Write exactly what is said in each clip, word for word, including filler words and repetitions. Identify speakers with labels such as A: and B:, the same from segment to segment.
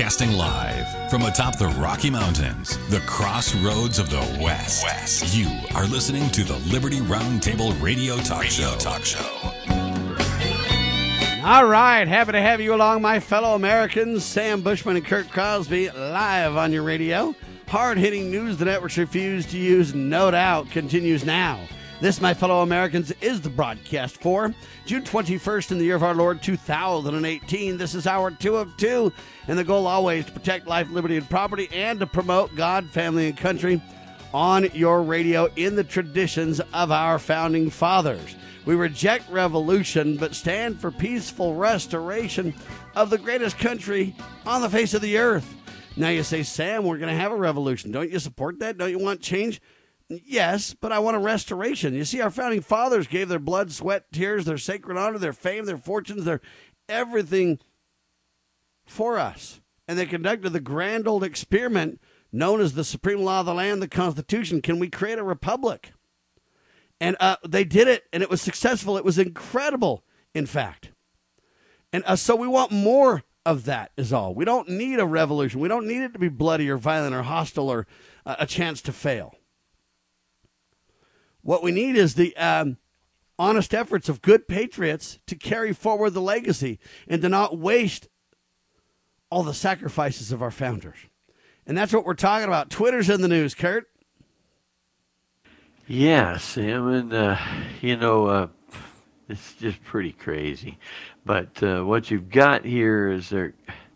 A: Broadcasting live from atop the Rocky Mountains, the crossroads of the West. West. You are listening to the Liberty Roundtable Radio Talk Radio Show. Talk Show.
B: All right, happy to have you along, my fellow Americans. Sam Bushman and Kurt Crosby live on your radio. Hard-hitting news the networks refuse to use, no doubt, continues now. This, my fellow Americans, is the broadcast for June twenty-first in the year of our Lord two thousand eighteen. This is hour two of two, and the goal always to protect life, liberty, and property, and to promote God, family, and country on your radio in the traditions of our founding fathers. We reject revolution, but stand for peaceful restoration of the greatest country on the face of the earth. Now you say, Sam, we're going to have a revolution. Don't you support that? Don't you want change? Yes, but I want a restoration. You see, our founding fathers gave their blood, sweat, tears, their sacred honor, their fame, their fortunes, their everything for us. And they conducted the grand old experiment known as the supreme law of the land, the Constitution. Can we create a republic? And uh, they did it, and it was successful. It was incredible, in fact. And uh, so we want more of that is all. We don't need a revolution. We don't need it to be bloody or violent or hostile or uh, a chance to fail. What we need is the um, honest efforts of good patriots to carry forward the legacy and to not waste all the sacrifices of our founders. And that's what we're talking about. Twitter's in the news, Kurt.
C: Yeah, Sam, and, uh, you know, uh, it's just pretty crazy. But uh, what you've got here is there,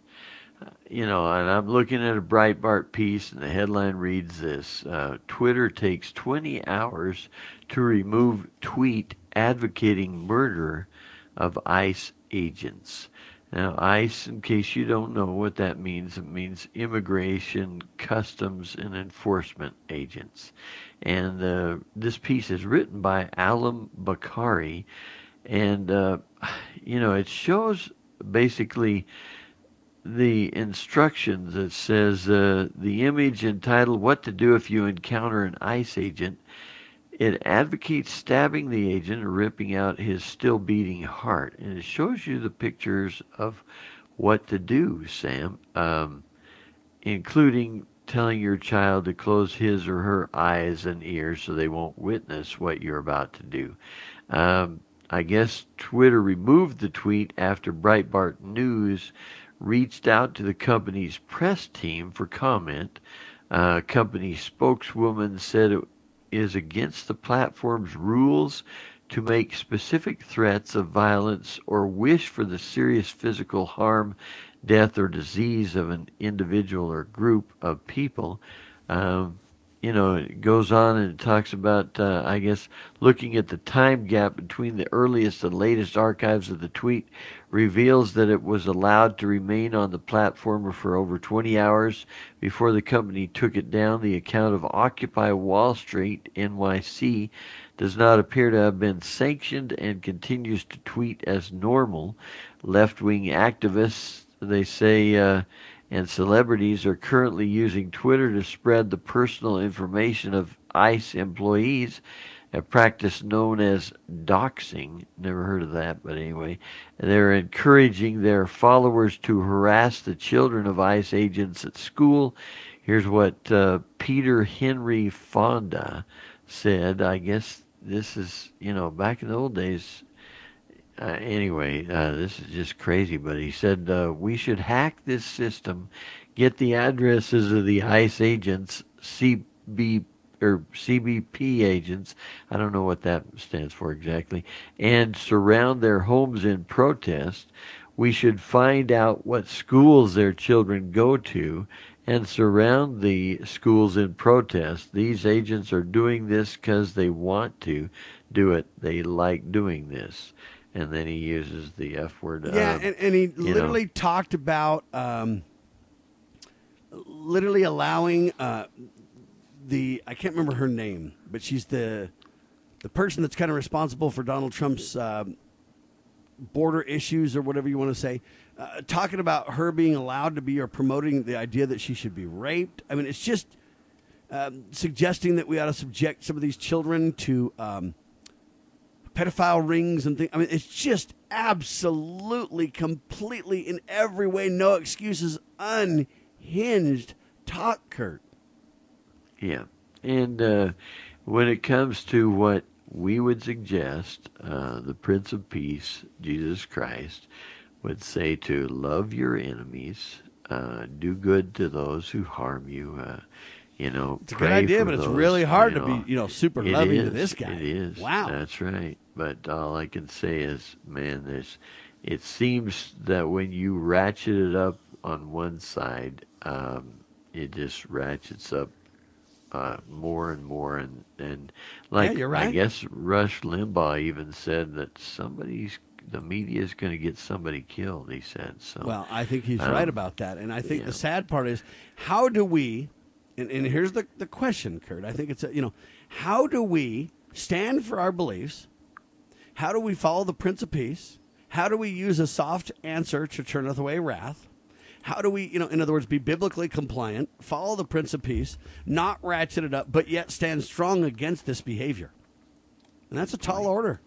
C: you know, and I'm looking at a Breitbart piece, and the headline reads this: uh, Twitter takes twenty hours to remove tweet advocating murder of ICE agents. Now, ICE, in case you don't know what that means, it means Immigration, Customs, and Enforcement Agents. And uh, this piece is written by Alam Bakari, and, uh, you know, it shows basically the instructions. It says uh, the image entitled "What to Do If You Encounter an ICE Agent." It advocates stabbing the agent or ripping out his still beating heart. And it shows you the pictures of what to do, Sam, um, including telling your child to close his or her eyes and ears so they won't witness what you're about to do. Um, I guess Twitter removed the tweet after Breitbart News reached out to the company's press team for comment. Uh, company spokeswoman said it is against the platform's rules to make specific threats of violence or wish for the serious physical harm, death, or disease of an individual or group of people. Um, you know, it goes on and it talks about, uh, I guess, looking at the time gap between the earliest and latest archives of the tweet reveals that it was allowed to remain on the platform for over twenty hours before the company took it down. The account of Occupy Wall Street, N Y C, does not appear to have been sanctioned and continues to tweet as normal. Left-wing activists, they say, uh, and celebrities are currently using Twitter to spread the personal information of ICE employees, a practice known as doxing. Never heard of that, but anyway. They're encouraging their followers to harass the children of ICE agents at school. Here's what uh, Peter Henry Fonda said. I guess this is, you know, back in the old days. Uh, anyway, uh, this is just crazy, but he said, uh, we should hack this system, get the addresses of the ICE agents, C B or C B P agents, I don't know what that stands for exactly, and surround their homes in protest. We should find out what schools their children go to and surround the schools in protest. These agents are doing this because they want to do it. They like doing this. And then he uses the F word.
B: Yeah,
C: um,
B: and, and he literally
C: know.
B: talked about um, literally allowing uh, the, I can't remember her name, but she's the the person that's kind of responsible for Donald Trump's uh, border issues or whatever you want to say, uh, talking about her being allowed to be or promoting the idea that she should be raped. I mean, it's just um, suggesting that we ought to subject some of these children to um, pedophile rings and things. I mean, it's just absolutely, completely, in every way, no excuses unhinged talk, Kurt.
C: Yeah. And uh, when it comes to what we would suggest, uh, the Prince of Peace, Jesus Christ, would say to love your enemies, uh, do good to those who harm you. Uh, you know,
B: it's a
C: pray
B: good idea,
C: for
B: but
C: those,
B: it's really hard
C: you
B: to
C: know.
B: be, you know, super
C: It
B: loving
C: is,
B: to this guy.
C: It is.
B: Wow.
C: That's right. But all I can say is, man, there's. It seems that when you ratchet it up on one side, um, it just ratchets up uh, more and more, and and like
B: Yeah, you're right.
C: I guess Rush Limbaugh even said that somebody's the media is going to get somebody killed. He said so.
B: Well, I think he's
C: um,
B: right about that, and I think
C: yeah.
B: the sad part is how do we? And, and here's the the question, Kurt. I think it's a, you know how do we stand for our beliefs? How do we follow the Prince of Peace? How do we use a soft answer to turneth away wrath? How do we, you know, in other words, be biblically compliant, follow the Prince of Peace, not ratchet it up, but yet stand strong against this behavior? And that's a tall order.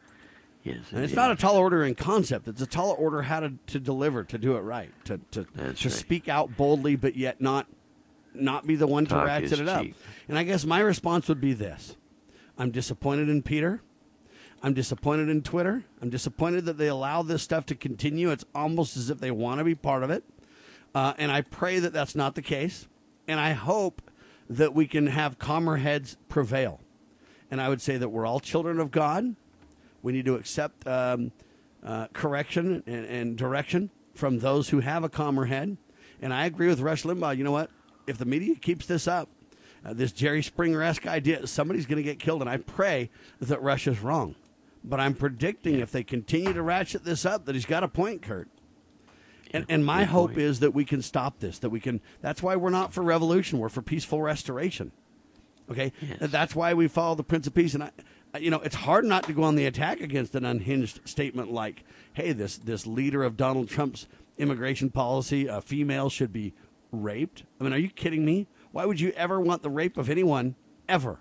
C: Yes,
B: And it's
C: is.
B: not a tall order in concept. It's a tall order how to, to deliver, to do it right, to to,
C: That's
B: to
C: right.
B: speak out boldly, but yet not not be the one to
C: Talk
B: ratchet
C: is
B: it up.
C: cheap.
B: And I guess my response would be this. I'm disappointed in Peter. I'm disappointed in Twitter. I'm disappointed that they allow this stuff to continue. It's almost as if they want to be part of it. Uh, and I pray that that's not the case. And I hope that we can have calmer heads prevail. And I would say that we're all children of God. We need to accept um, uh, correction and, and direction from those who have a calmer head. And I agree with Rush Limbaugh. You know what? If the media keeps this up, uh, this Jerry Springer-esque idea, somebody's going to get killed. And I pray that Rush is wrong. But I'm predicting if they continue to ratchet this up, that he's got a point, Kurt. And, and my
C: Good
B: hope
C: point.
B: is that we can stop this, that we can, that's why we're not for revolution, we're for peaceful restoration. Okay?
C: Yes.
B: That's why we follow the Prince of Peace. And, I, you know, it's hard not to go on the attack against an unhinged statement like, hey, this, this leader of Donald Trump's immigration policy, a female should be raped. I mean, are you kidding me? Why would you ever want the rape of anyone, ever?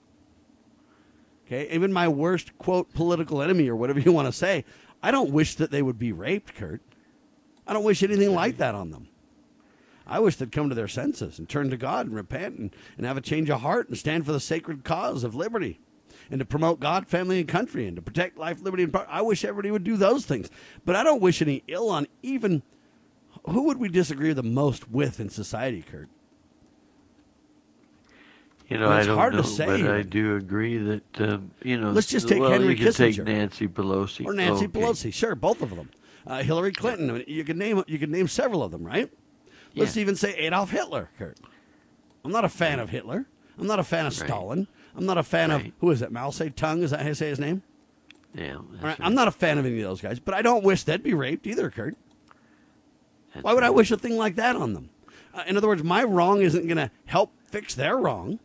B: Okay? Even my worst, quote, political enemy or whatever you want to say, I don't wish that they would be raped, Kurt. I don't wish anything like that on them. I wish they'd come to their senses and turn to God and repent and, and have a change of heart and stand for the sacred cause of liberty and to promote God, family, and country and to protect life, liberty, and power. I wish everybody would do those things. But I don't wish any ill on even who would we disagree the most with in society, Kurt?
C: You know,
B: Well,
C: I
B: it's
C: don't
B: hard to
C: know,
B: say
C: but I
B: even.
C: do agree that um, you know.
B: Let's just take
C: well,
B: Henry
C: you can
B: Kissinger.
C: take Nancy Pelosi
B: Or Nancy
C: Okay.
B: Pelosi, sure, both of them. Uh, Hillary Clinton. I mean, you could name you could name several of them, right? Let's
C: Yeah.
B: even say Adolf Hitler, Kurt. I'm not a fan of Hitler. I'm not a fan of
C: Right.
B: Stalin. I'm not a fan of
C: Right.
B: who is it? Mao Zedong? Is that how you say his name?
C: Yeah, that's
B: All right,
C: right.
B: I'm not a fan of any of those guys, but I don't wish they'd be raped either, Kurt.
C: That's
B: Why would I
C: right.
B: wish a thing like that on them? Uh, in other words, my wrong isn't going to help fix their wrong.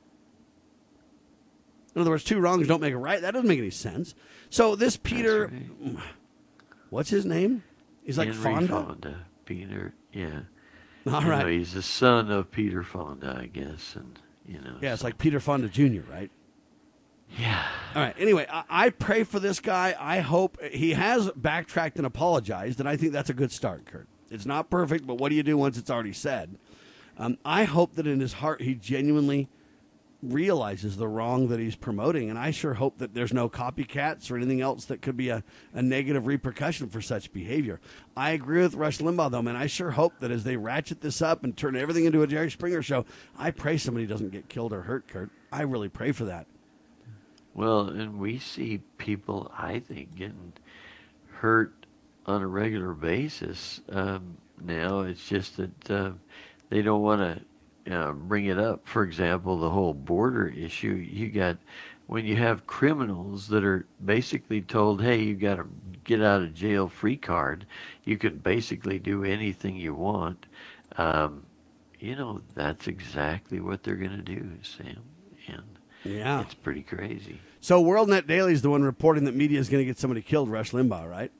B: In other words, two wrongs don't make a right. That doesn't make any sense. So this Peter,
C: That's right.
B: what's his name? He's like
C: Henry
B: Fonda.
C: Fonda. Peter, yeah.
B: All
C: You
B: right.
C: know, he's the son of Peter Fonda, I guess, and you know.
B: Yeah, it's
C: so-
B: like Peter Fonda Junior, right?
C: Yeah.
B: All right. Anyway, I, I pray for this guy. I hope he has backtracked and apologized, and I think that's a good start, Kurt. It's not perfect, but what do you do once it's already said? Um, I hope that in his heart he genuinely realizes the wrong that he's promoting, and I sure hope that there's no copycats or anything else that could be a, a negative repercussion for such behavior. I agree with Rush Limbaugh, though, man. I sure hope that as they ratchet this up and turn everything into a Jerry Springer show, I pray somebody doesn't get killed or hurt, Kurt. I really pray for that.
C: Well, and we see people, I think, getting hurt on a regular basis. Um, now it's just that uh, they don't want to uh, bring it up. For example, the whole border issue. You got when you have criminals that are basically told, "Hey, you got a get out of jail free card. You can basically do anything you want." Um, you know, that's exactly what they're going to do, Sam. And
B: Yeah.
C: it's pretty crazy.
B: So WorldNet Daily is the one reporting that media is going to get somebody killed, Rush Limbaugh, right?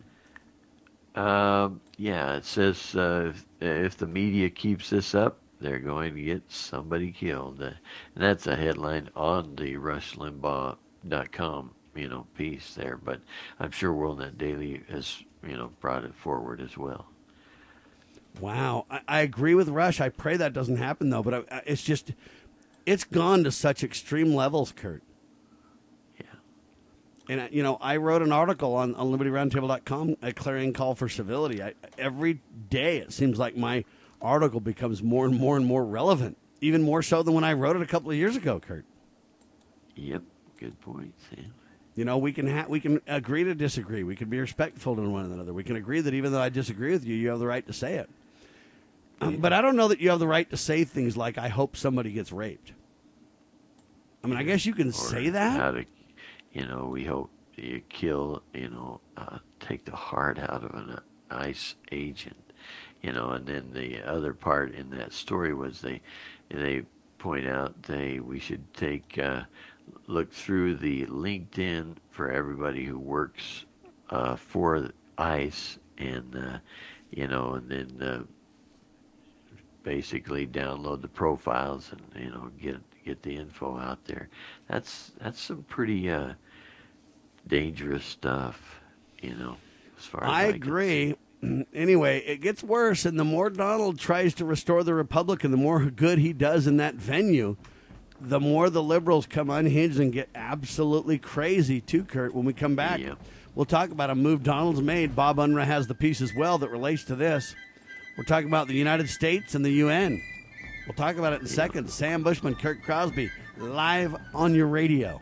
C: Um, yeah, it says uh, if, if the media keeps this up, they're going to get somebody killed. Uh, and that's a headline on the rush limbaugh dot com, you know, piece there. But I'm sure WorldNet Daily has, you know, brought it forward as well.
B: Wow. I, I agree with Rush. I pray that doesn't happen, though. But I, I, it's just, it's gone to such extreme levels, Kurt.
C: Yeah.
B: And, uh, you know, I wrote an article on, on liberty roundtable dot com, a clarion call for civility. I, every day it seems like my article becomes more and more and more relevant, even more so than when I wrote it a couple of years ago, Kurt.
C: Yep. Good point, Sam.
B: You know, we can ha- we can agree to disagree. We can be respectful to one another. We can agree that even though I disagree with you, you have the right to say it. Um, but I don't know that you have the right to say things like, I hope somebody gets raped. I mean, I guess you can
C: Or
B: say that.
C: How to, you know, we hope you kill, you know, uh, take the heart out of an ICE agent, you know, and then the other part in that story was they, they point out they we should take, uh, look through the LinkedIn for everybody who works uh, for ICE, and uh, you know, and then uh, basically download the profiles and you know get get the info out there. That's that's some pretty uh, dangerous stuff, you know. As far as
B: I
C: I
B: agree. Anyway, it gets worse, and the more Donald tries to restore the Republic and the more good he does in that venue, the more the liberals come unhinged and get absolutely crazy, too, Kurt. When we come back,
C: Yeah.
B: we'll talk about a move Donald's made. Bob Unruh has the piece as well that relates to this. We're talking about the United States and the U N. We'll talk about it in seconds. Sam Bushman, Kurt Crosby, live on your radio.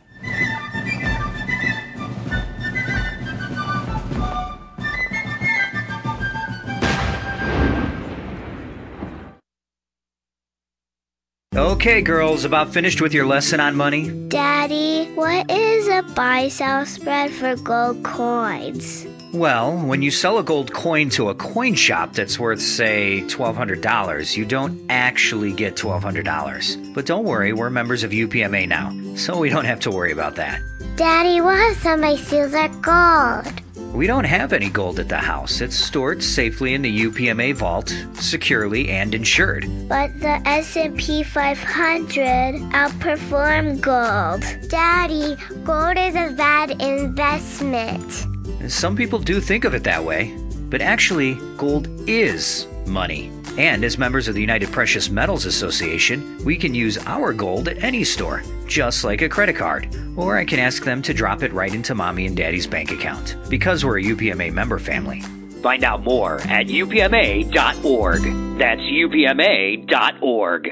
D: Okay, girls, about finished with your lesson on money?
E: Daddy, what is a buy-sell spread for gold coins?
D: Well, when you sell a gold coin to a coin shop that's worth, say, twelve hundred dollars, you don't actually get twelve hundred dollars. But don't worry, we're members of U P M A now, so we don't have to worry about that.
E: Daddy, what if somebody steals our gold?
D: We don't have any gold at the house. It's stored safely in the U P M A vault, securely and insured.
E: But the S and P five hundred outperformed gold. Daddy, gold is a bad investment.
D: Some people do think of it that way, but actually, gold is money. And as members of the United Precious Metals Association, we can use our gold at any store, just like a credit card. Or I can ask them to drop it right into Mommy and Daddy's bank account, because we're a U P M A member family. Find out more at U P M A dot org. That's U P M A dot org.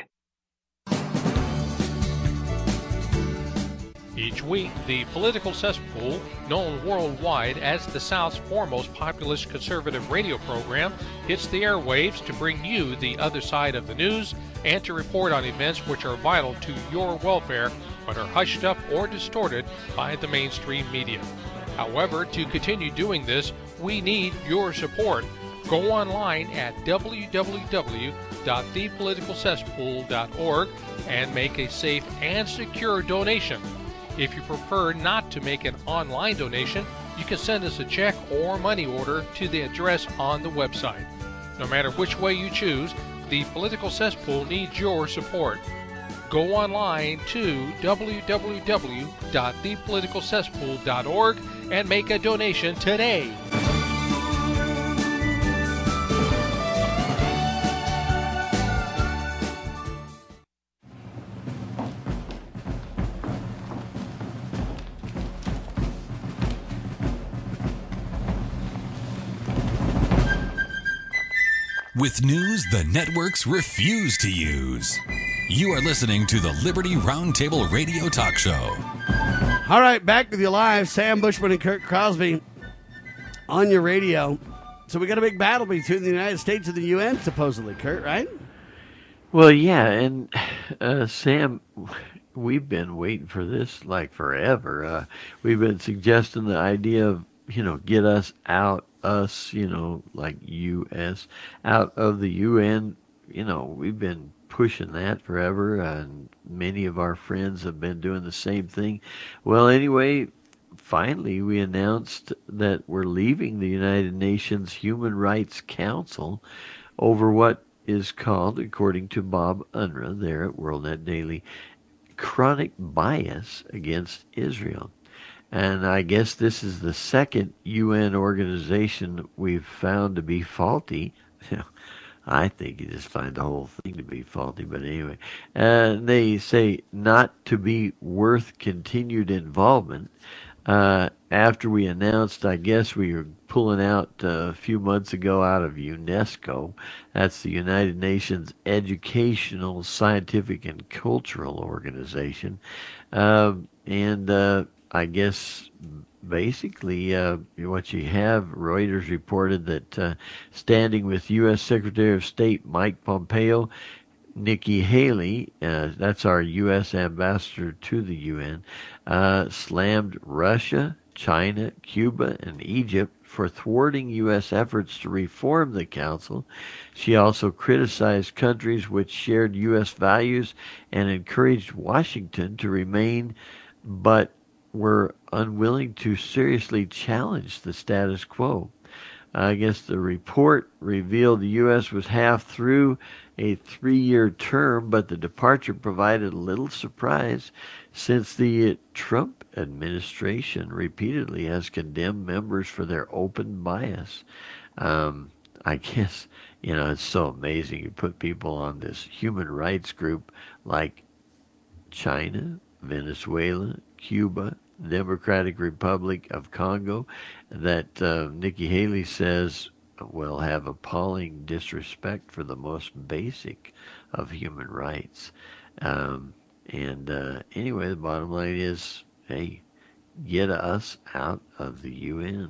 F: Each week, the Political Cesspool, known worldwide as the South's foremost populist conservative radio program, hits the airwaves to bring you the other side of the news and to report on events which are vital to your welfare but are hushed up or distorted by the mainstream media. However, to continue doing this, we need your support. Go online at w w w dot the political cesspool dot org and make a safe and secure donation. If you prefer not to make an online donation, you can send us a check or money order to the address on the website. No matter which way you choose, the Political Cesspool needs your support. Go online to w w w dot the political cesspool dot org and make a donation today.
A: With news the networks refuse to use. You are listening to the Liberty Roundtable Radio Talk Show.
B: All right, back with you live. Sam Bushman and Kurt Crosby on your radio. So we got a big battle between the United States and the U N, supposedly, Kurt, right?
C: Well, yeah, and uh, Sam, we've been waiting for this like forever. Uh, we've been suggesting the idea of, you know, get us out, us, you know, like U S, out of the U N. You know, we've been pushing that forever, and many of our friends have been doing the same thing. Well, anyway, finally we announced that we're leaving the United Nations Human Rights Council over what is called, according to Bob Unruh there at WorldNet Daily, chronic bias against Israel. And I guess this is the second U N organization we've found to be faulty. I think you just find the whole thing to be faulty. But anyway, uh, they say not to be worth continued involvement. Uh, after we announced, I guess we were pulling out uh, a few months ago out of UNESCO. That's the United Nations Educational, Scientific, and Cultural Organization. Uh, and uh, I guess basically uh, what you have, Reuters reported that uh, standing with U S Secretary of State Mike Pompeo, Nikki Haley, uh, that's our U S ambassador to the U N, uh, slammed Russia, China, Cuba, and Egypt for thwarting U S efforts to reform the Council. She also criticized countries which shared U S values and encouraged Washington to remain, but were unwilling to seriously challenge the status quo. I guess the report revealed the U S was half through a three-year term, but the departure provided a little surprise since the Trump administration repeatedly has condemned members for their open bias. Um, I guess, you know, it's so amazing. You put people on this human rights group like China, Venezuela, Cuba, Democratic Republic of Congo, that uh, Nikki Haley says will have appalling disrespect for the most basic of human rights. Um, and uh, anyway, the bottom line is, hey, get us out of the U N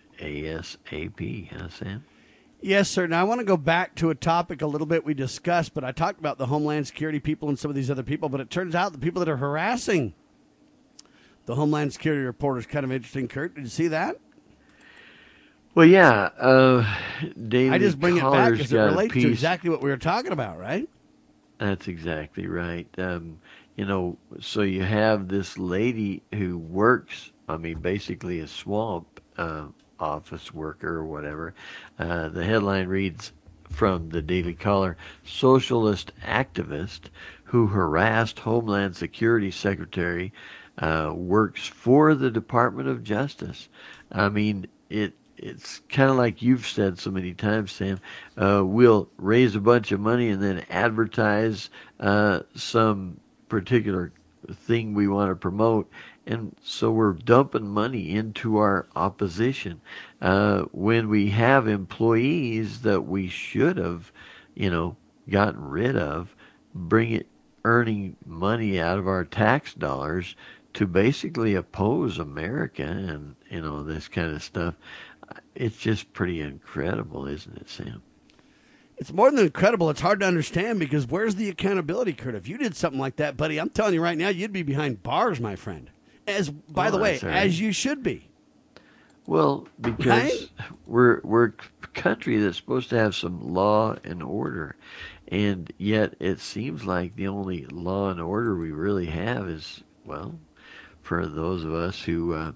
C: ASAP, huh, Sam?
B: Yes, sir. Now, I want to go back to a topic a little bit we discussed, but I talked about the Homeland Security people and some of these other people, but it turns out the people that are harassing the Homeland Security report is kind of interesting, Kurt. Did you see that?
C: Well, yeah. Uh, Daily
B: I just bring
C: Caller's
B: it back because it
C: got a
B: relates to
C: piece.
B: exactly what we were talking about, right?
C: That's exactly right. Um, you know, so you have this lady who works, I mean, basically a swamp uh, office worker or whatever. Uh, the headline reads from the Daily Caller, socialist activist who harassed Homeland Security Secretary uh, works for the Department of Justice. I mean, it it's kind of like you've said so many times, Sam. Uh, we'll raise a bunch of money and then advertise uh, some particular thing we want to promote, and so we're dumping money into our opposition uh, when we have employees that we should have, you know, gotten rid of, bring it earning money out of our tax dollars to basically oppose America and, you know, this kind of stuff. It's just pretty incredible, isn't it, Sam?
B: It's more than incredible. It's hard to understand because where's the accountability, Kurt? If you did something like that, buddy, I'm telling you right now, you'd be behind bars, my friend. As by
C: Oh,
B: the way,
C: that's all right.
B: as you should be.
C: Well, because
B: Right?
C: we're we're a country that's supposed to have some law and order, and yet it seems like the only law and order we really have is, well, for those of us who, uh,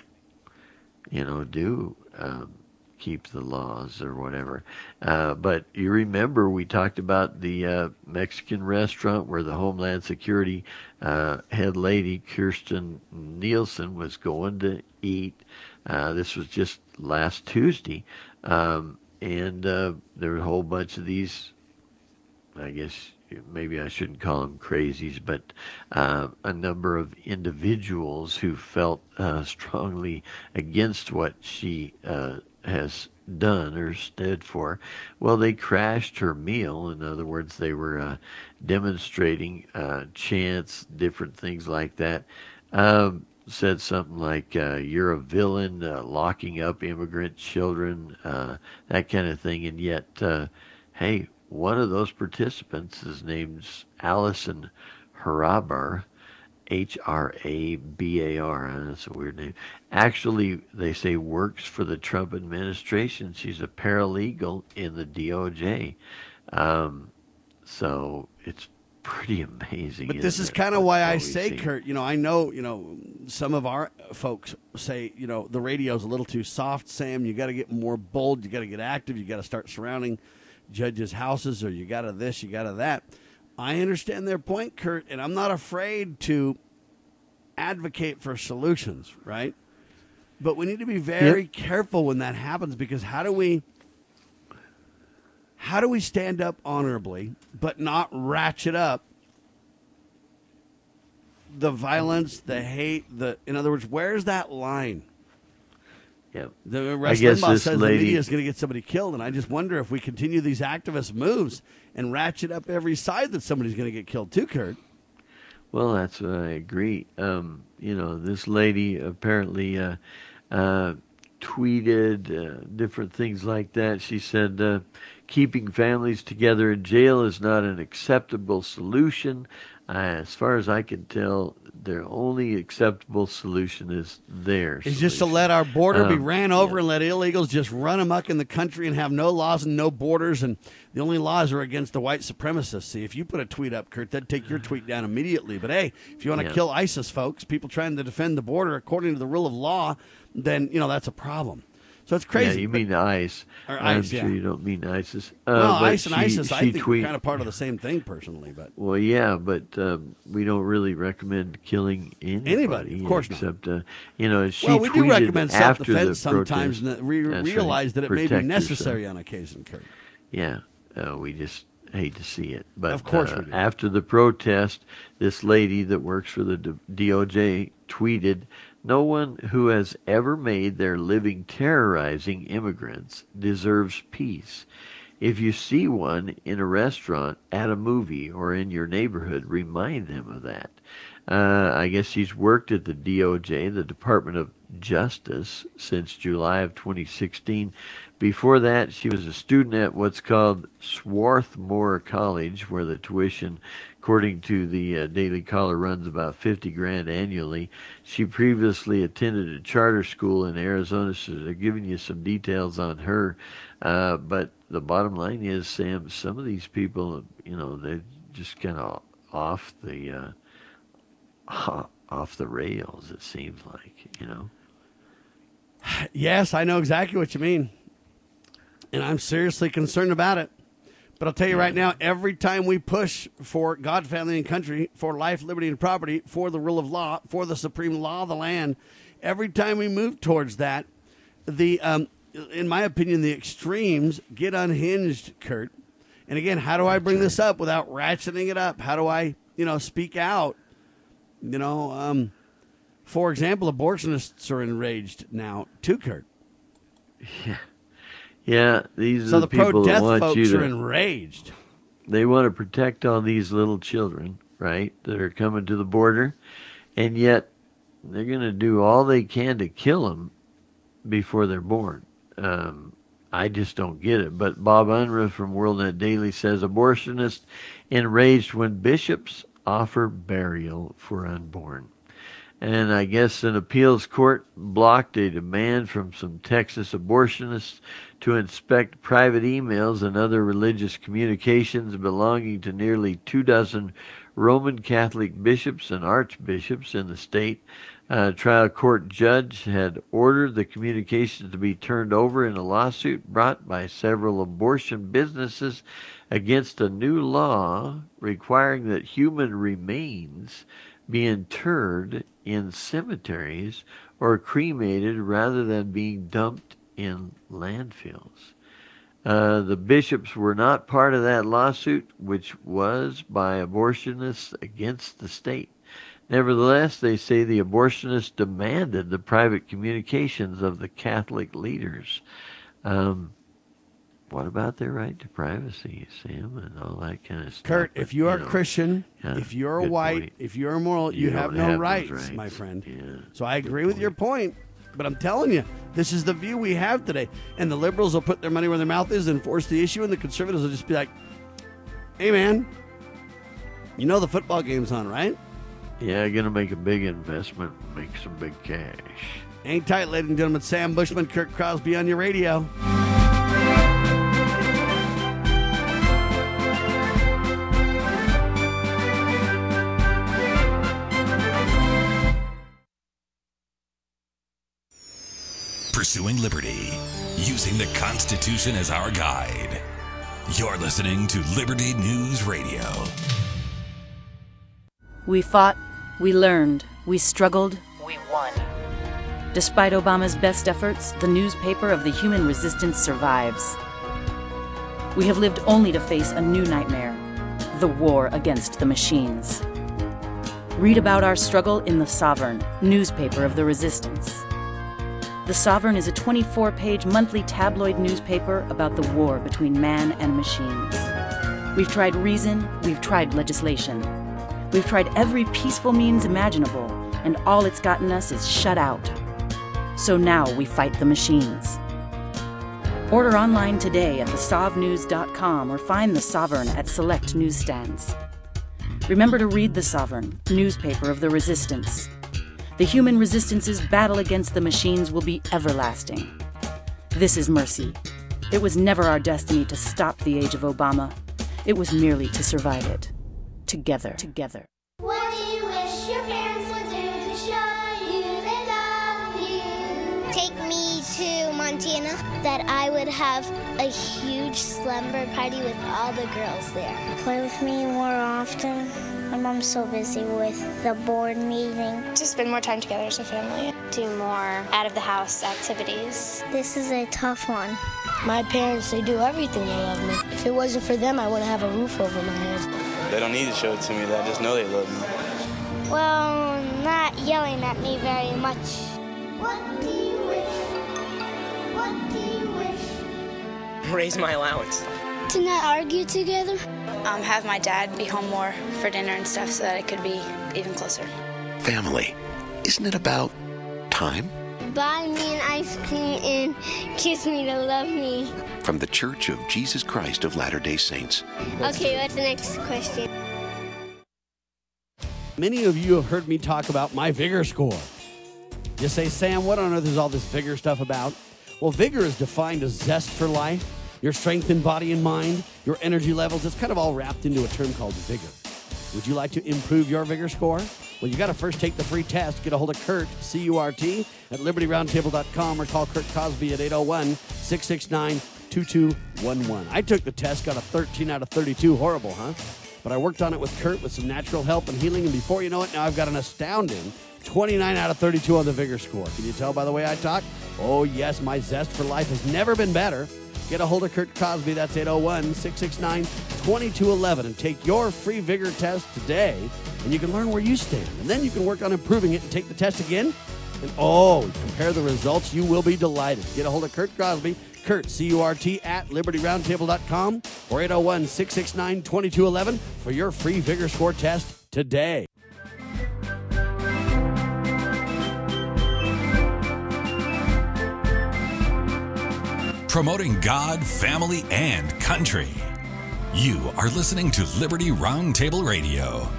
C: you know, do um, keep the laws or whatever. Uh, but you remember we talked about the uh, Mexican restaurant where the Homeland Security uh, head lady, Kirsten Nielsen, was going to eat. Uh, this was just last Tuesday. Um, and uh, there were a whole bunch of these, I guess maybe I shouldn't call them crazies, but uh, a number of individuals who felt uh, strongly against what she uh, has done or stood for. Well, they crashed her meal. In other words, they were uh, demonstrating uh, chants, different things like that. Um, said something like, uh, you're a villain, uh, locking up immigrant children, uh, that kind of thing. And yet, uh, hey, one of those participants, his name's Allison Harabar, H R A B A R, that's a weird name. Actually, they say works for the Trump administration. She's a paralegal in the D O J. Um, so it's pretty amazing.
B: But this
C: isn't
B: is
C: it,
B: kind of
C: what-
B: why
C: what
B: I
C: we
B: say,
C: see?
B: Kurt, you know, I know, you know, some of our folks say, you know, the radio's a little too soft, Sam. You got to get more bold. You got to get active. You got to start surrounding judges' houses, or you got to this, you got to that. I understand their point, Kurt, and I'm not afraid to advocate for solutions, right? But we need to be very
C: Yep.
B: careful when that happens, because how do we how do we stand up honorably but not ratchet up the violence, the hate, the in other words, where's that line?
C: Yeah.
B: The Rush
C: I guess
B: Limbaugh
C: this
B: says
C: lady,
B: the media is going to get somebody killed, and I just wonder if we continue these activist moves and ratchet up every side that somebody's going to get killed too, Kurt.
C: Well, that's what I agree. Um, you know, this lady apparently uh, uh, tweeted uh, different things like that. She said, uh, keeping families together in jail is not an acceptable solution. Uh, as far as I can tell, their only acceptable solution is theirs.
B: It's just to let our border
C: um,
B: be ran over
C: yeah.
B: and let illegals just run amok in the country and have no laws and no borders. And the only laws are against the white supremacists. See, if you put a tweet up, Kurt, they'd take your tweet down immediately. But hey, if you want to
C: Yeah.
B: kill ISIS folks, people trying to defend the border according to the rule of law, then, you know, that's a problem. So it's crazy.
C: Yeah, you
B: but-
C: mean ICE.
B: Or
C: I'm
B: ICE,
C: sure
B: yeah.
C: you don't mean ISIS. Uh,
B: well,
C: but
B: ICE and
C: she-
B: ISIS, I
C: she
B: think,
C: tweet-
B: are kind of part of the same thing, personally. But
C: Well, yeah, but um, we don't really recommend killing anybody.
B: Anybody, of course not.
C: except, uh, you know, she
B: well, we do
C: tweeted
B: recommend
C: after the
B: self-defense sometimes,
C: protest.
B: and that re-
C: That's
B: realize
C: right.
B: that it may be
C: Protect
B: necessary
C: yourself.
B: on occasion, Kurt.
C: Yeah, uh, we just hate to see it. But
B: Of course
C: uh,
B: we do.
C: after the protest, this lady that works for the D- D O J tweeted, "No one who has ever made their living terrorizing immigrants deserves peace. If you see one in a restaurant, at a movie, or in your neighborhood, remind them of that." Uh, I guess she's worked at the D O J, the Department of Justice, since July of twenty sixteen. Before that, she was a student at what's called Swarthmore College, where the tuition, according to the uh, Daily Caller, runs about fifty grand annually. She previously attended a charter school in Arizona, so they're giving you some details on her. Uh, but the bottom line is, Sam, some of these people, you know, they're just kind of off the uh, off the rails, it seems like, you know.
B: Yes, I know exactly what you mean. And I'm seriously concerned about it. But I'll tell you right now, every time we push for God, family, and country, for life, liberty, and property, for the rule of law, for the supreme law of the land, every time we move towards that, the um, in my opinion, the extremes get unhinged, Kurt. And again, how do I bring this up without ratcheting it up? How do I, you know, speak out? You know, um, for example, abortionists are enraged now, too, Kurt.
C: Yeah. Yeah, these
B: So
C: are
B: the
C: the people that
B: pro-death
C: want
B: folks
C: you
B: are
C: to.
B: enraged.
C: They want to protect all these little children, right, that are coming to the border, and yet they're going to do all they can to kill them before they're born. Um, I just don't get it. But Bob Unruh from WorldNet Daily says abortionists enraged when bishops offer burial for unborn. And I guess an appeals court blocked a demand from some Texas abortionists to inspect private emails and other religious communications belonging to nearly two dozen Roman Catholic bishops and archbishops in the state. A trial court judge had ordered the communications to be turned over in a lawsuit brought by several abortion businesses against a new law requiring that human remains be interred in cemeteries or cremated rather than being dumped in landfills. Uh, the bishops were not part of that lawsuit, which was by abortionists against the state. Nevertheless, they say the abortionists demanded the private communications of the Catholic leaders. Um, what about their right to privacy, Sam, and all that kind of stuff?
B: Kurt,
C: But,
B: if you are
C: know,
B: Christian,
C: yeah,
B: if you're a
C: good
B: white,
C: point.
B: if you're a moral, you,
C: You
B: have
C: don't
B: no
C: have those
B: rights,
C: rights.
B: my friend.
C: Yeah,
B: So I
C: good
B: agree with your point, but I'm telling you, this is the view we have today. And the liberals will put their money where their mouth is and force the issue, and the conservatives will just be like, hey, man, you know the football game's on, right?
C: Yeah, going to make a big investment, make some big cash.
B: Hang tight, ladies and gentlemen. Sam Bushman, Kurt Crosby on your radio.
A: Pursuing liberty, using the Constitution as our guide. You're listening to Liberty News Radio.
G: We fought, we learned, we struggled, we won. Despite Obama's best efforts, the newspaper of the human resistance survives. We have lived only to face a new nightmare, the war against the machines. Read about our struggle in The Sovereign, newspaper of the resistance. The Sovereign is a twenty-four page monthly tabloid newspaper about the war between man and machines. We've tried reason, we've tried legislation. We've tried every peaceful means imaginable, and all it's gotten us is shut out. So now we fight the machines. Order online today at the sov news dot com or find The Sovereign at select newsstands. Remember to read The Sovereign, newspaper of the resistance. The human resistance's battle against the machines will be everlasting. This is mercy. It was never our destiny to stop the age of Obama. It was merely to survive it. Together. Together.
E: What do you wish your parents would do to show you they love you? Take me to Montana. That I would have a huge slumber party with all the girls there. Play with me more often. My mom's so busy with the board meeting.
H: To spend more time together as a family. Do more out-of-the-house activities.
E: This is a tough one.
I: My parents, they do everything. They love me. If it wasn't for them, I wouldn't have a roof over my head.
J: They don't need to show it to me. I just know they love me.
E: Well, not yelling at me very much. What do you wish? What do you wish?
K: Raise my allowance.
E: To not argue together.
H: Um, have my dad be home more for dinner and stuff so that I could be even closer.
L: Family. Isn't it about time?
E: Buy me an ice cream and kiss me to love me.
L: From the Church of Jesus Christ of Latter-day Saints.
E: Okay, what's the next question?
B: Many of you have heard me talk about my Vigor score. You say, Sam, what on earth is all this Vigor stuff about? Well, Vigor is defined as zest for life, your strength in body and mind, your energy levels. It's kind of all wrapped into a term called Vigor. Would you like to improve your Vigor score? Well, you got to first take the free test. Get a hold of Kurt, C U R T, at liberty roundtable dot com or call Kurt Cosby at eight oh one, six six nine, two two one one. I took the test, got a thirteen out of thirty-two. Horrible, huh? But I worked on it with Kurt with some natural help and healing, and before you know it, now I've got an astounding twenty-nine out of thirty-two on the Vigor score. Can you tell by the way I talk? Oh, yes, my zest for life has never been better. Get a hold of Kurt Cosby. That's eight oh one, six six nine, two two one one, and take your free Vigor test today, and you can learn where you stand. And then you can work on improving it and take the test again. And, oh, compare the results. You will be delighted. Get a hold of Kurt Cosby, Kurt, C U R T, at liberty roundtable dot com or eight oh one, six six nine, two two one one for your free Vigor score test today.
A: Promoting God, family, and country. You are listening to Liberty Roundtable Radio.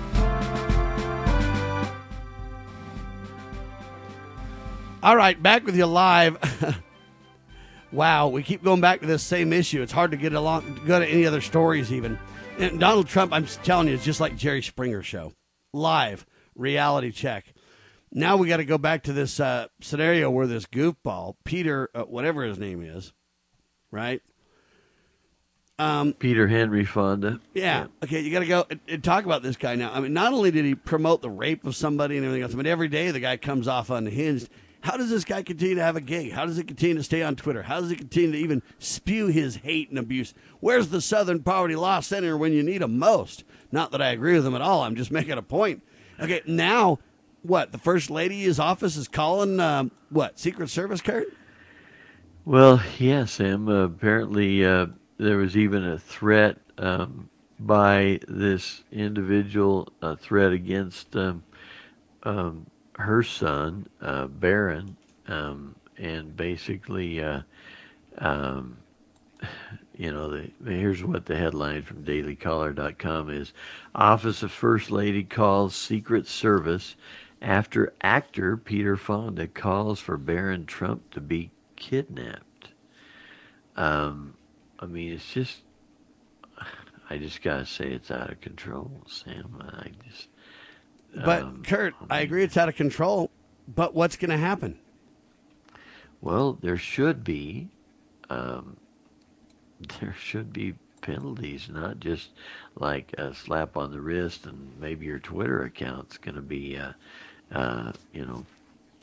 B: All right, back with you live. Wow, we keep going back to this same issue. It's hard to get along, go to any other stories even. And Donald Trump, I'm telling you, is just like Jerry Springer show. Live, reality check. Now we got to go back to this uh, scenario where this goofball, Peter, uh, whatever his name is, right? Um,
C: Peter Henry Fonda.
B: Yeah. Okay, you got to go and, and talk about this guy now. I mean, not only did he promote the rape of somebody and everything else, but every day the guy comes off unhinged. How does this guy continue to have a gig? How does he continue to stay on Twitter? How does he continue to even spew his hate and abuse? Where's the Southern Poverty Law Center when you need him most? Not that I agree with him at all. I'm just making a point. Okay, now, what? The First Lady's office is calling, um, what, Secret Service, Kurt?
C: Well, yeah, Sam. Uh, apparently, uh, there was even a threat um, by this individual, a threat against um, um, her son, uh, Barron, um, and basically, uh, um, you know, the, here's what the headline from daily caller dot com is. Office of First Lady calls Secret Service after actor Peter Fonda calls for Barron Trump to be kidnapped. Um, I mean, it's just, I just gotta say it's out of control, Sam. I just.
B: But,
C: um,
B: Kurt,
C: I, mean,
B: I agree it's out of control, but what's going to happen?
C: Well, there should be, um, there should be penalties, not just like a slap on the wrist and maybe your Twitter account's going to be, uh, uh, you know,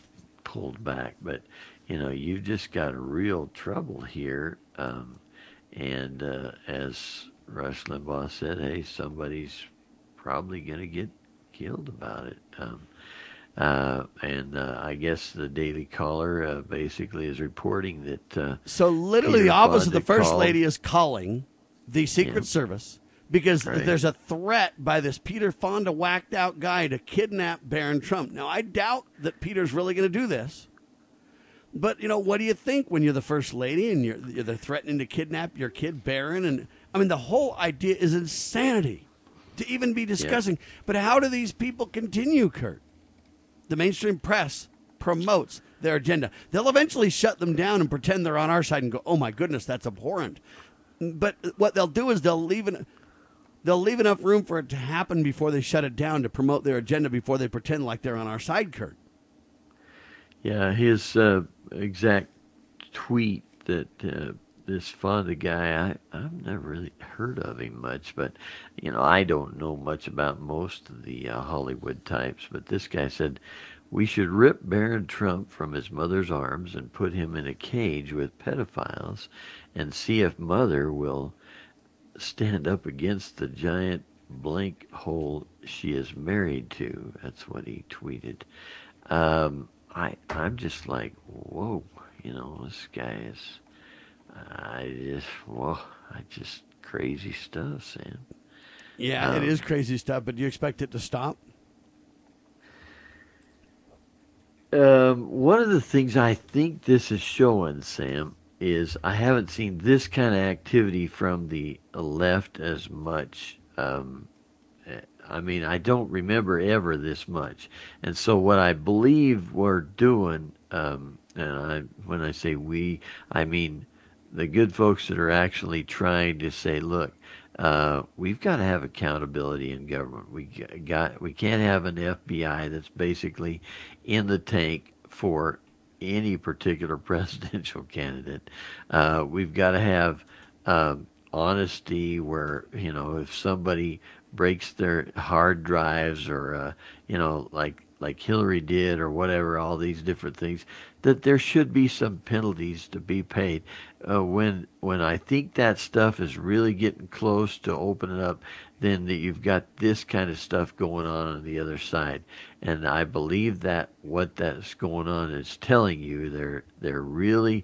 C: pulled back. But, you know, you've just got a real trouble here. Um, And uh, as Rush Limbaugh said, hey, somebody's probably going to get killed about it. Um, uh, and uh, I guess the Daily Caller uh, basically is reporting that. Uh,
B: so literally,
C: Peter
B: the office
C: Fonda
B: of the First
C: called,
B: Lady is calling the Secret
C: Yeah.
B: Service because
C: Right.
B: there's a threat by this Peter Fonda whacked out guy to kidnap Barron Trump. Now, I doubt that Peter's really going to do this. But, you know, what do you think when you're the First Lady and you're, you're they're threatening to kidnap your kid, Barron? And I mean, the whole idea is insanity to even be discussing. Yeah. But how do these people continue, Kurt? The mainstream press promotes their agenda. They'll eventually shut them down and pretend they're on our side and go, oh, my goodness, that's abhorrent. But what they'll do is they'll leave an, they'll leave enough room for it to happen before they shut it down to promote their agenda before they pretend like they're on our side, Kurt.
C: Yeah, his uh, exact tweet that uh, this Fonda guy, I, I've never really heard of him much, but, you know, I don't know much about most of the uh, Hollywood types, but this guy said, we should rip Barron Trump from his mother's arms and put him in a cage with pedophiles and see if mother will stand up against the giant blank hole she is married to. That's what he tweeted. Um, I, I'm just like, whoa, you know, this guy is, I just, whoa, I just, crazy stuff, Sam.
B: Yeah, um, it is crazy stuff, but do you expect it to stop?
C: Um, one of the things I think this is showing, Sam, is I haven't seen this kind of activity from the left as much. Um, I mean, I don't remember ever this much. And so what I believe we're doing, um, and I, when I say we, I mean the good folks that are actually trying to say, look, uh, we've got to have accountability in government. We got, we can't have an F B I that's basically in the tank for any particular presidential candidate. Uh, we've got to have um, honesty where, you know, if somebody breaks their hard drives or, uh, you know, like like Hillary did or whatever, all these different things, that there should be some penalties to be paid. Uh, when when I think that stuff is really getting close to opening up, then that you've got this kind of stuff going on on the other side. And I believe that what that's going on is telling you they're they're really,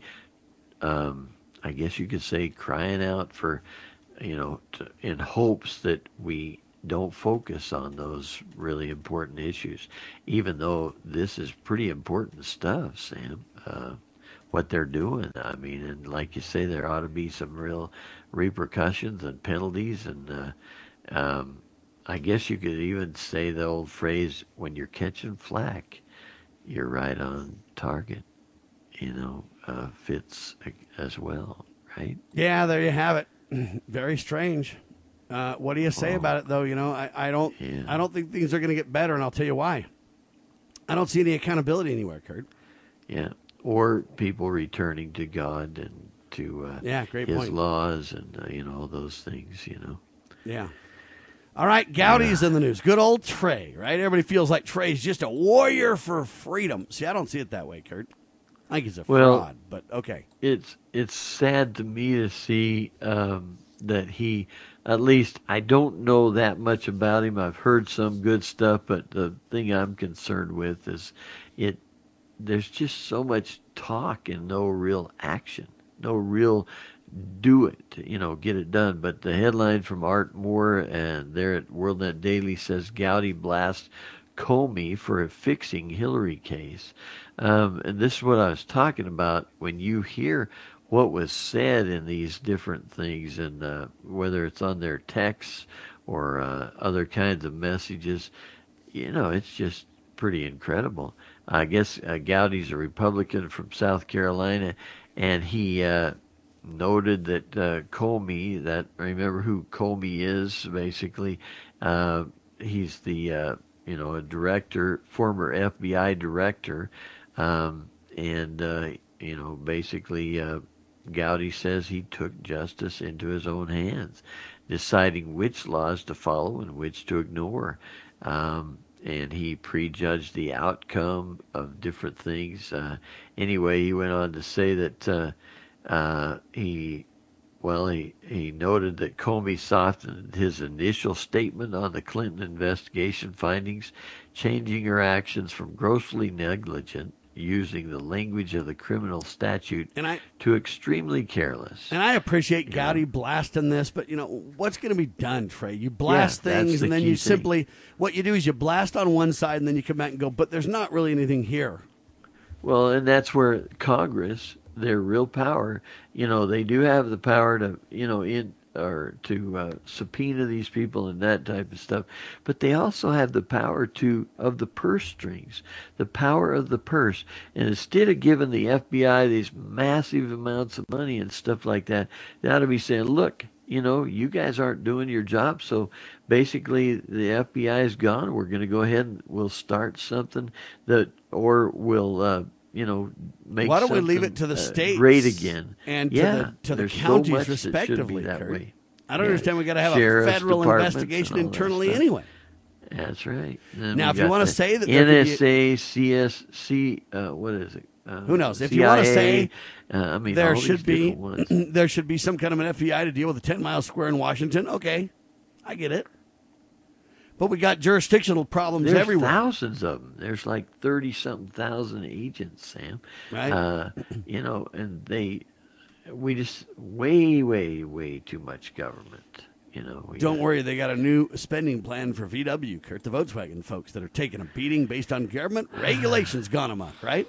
C: um, I guess you could say, crying out for, you know, to, in hopes that we don't focus on those really important issues, even though this is pretty important stuff, Sam, uh, what they're doing. I mean, and like you say, there ought to be some real repercussions and penalties. And uh, um, I guess you could even say the old phrase, when you're catching flack, you're right on target, you know, uh, fits as well, right?
B: Yeah, there you have it. Very strange. Uh, what do you say oh. about it, though? You know, I, I don't, yeah. I don't think things are going to get better, and I'll tell you why. I don't see any accountability anywhere, Kurt.
C: Yeah, or people returning to God and to uh,
B: yeah, great
C: His
B: point.
C: laws and uh, you know, all those things. You know.
B: Yeah. All right, Gowdy's uh, in the news. Good old Trey, right? Everybody feels like Trey's just a warrior for freedom. See, I don't see it that way, Kurt. I think he's a
C: well,
B: fraud, but okay.
C: It's it's sad to me to see um, that he. At least I don't know that much about him. I've heard some good stuff, but the thing I'm concerned with is it. There's just so much talk and no real action, no real do it, you know, get it done. But the headline from Art Moore and there at WorldNet Daily says Gowdy blasts Comey for a fixing Hillary case. Um, and this is what I was talking about when you hear what was said in these different things, and uh, whether it's on their texts or uh, other kinds of messages, you know, it's just pretty incredible. I guess uh, Gowdy's a Republican from South Carolina, and he uh, noted that uh, Comey, that remember who Comey is, basically, uh, he's the, uh, you know, a director, former F B I director, um, and, uh, you know, basically, uh, Gowdy says he took justice into his own hands, deciding which laws to follow and which to ignore. Um, and he prejudged the outcome of different things. Uh, anyway, he went on to say that uh, uh, he well, he, he noted that Comey softened his initial statement on the Clinton investigation findings, changing her actions from grossly negligent, using the language of the criminal statute,
B: and I,
C: to extremely careless.
B: And I appreciate Gowdy
C: yeah.
B: blasting this, but, you know, what's going to be done, Trey? You blast
C: yeah,
B: things,
C: the
B: and then
C: key
B: you
C: thing.
B: simply, what you do is you blast on one side, and then you come back and go, but there's not really anything here.
C: Well, and that's where Congress, their real power, you know, they do have the power to, you know, in or to uh, subpoena these people and that type of stuff, but they also have the power to of the purse strings, the power of the purse. And instead of giving the F B I these massive amounts of money and stuff like that, they ought to be saying, look, you know, you guys aren't doing your job, so basically the F B I is gone. We're going to go ahead and we'll start something that, or we'll, uh, you know, make
B: Why don't we leave
C: something,
B: it to the
C: uh,
B: states
C: great again?
B: and
C: yeah,
B: to the, to the
C: there's
B: counties
C: so much
B: respectively,
C: that should be that
B: Kurt.
C: way.
B: I don't
C: yeah.
B: understand. We got to have
C: Sheriff's
B: a federal
C: departments
B: investigation
C: and all that
B: internally
C: stuff.
B: anyway.
C: That's right. And
B: Now,
C: we
B: if you
C: got
B: want to
C: the
B: say that there
C: N
B: could
C: S
B: be
C: A, C S C, uh, what is it? Uh,
B: Who knows? If
C: C I A,
B: you want to say
C: uh, I mean,
B: there
C: all
B: should
C: these
B: be
C: different ones.
B: there should be some kind of an F B I to deal with the ten mile square in Washington, okay, I get it. But we got jurisdictional problems
C: There's
B: everywhere.
C: thousands of them. There's like thirty something thousand agents, Sam.
B: Right.
C: Uh, you know, and they, we just way, way, way too much government. You know. We
B: Don't
C: got,
B: worry, they got a new spending plan for V W, Kurt, the Volkswagen folks that are taking a beating based on government regulations gone amok, right?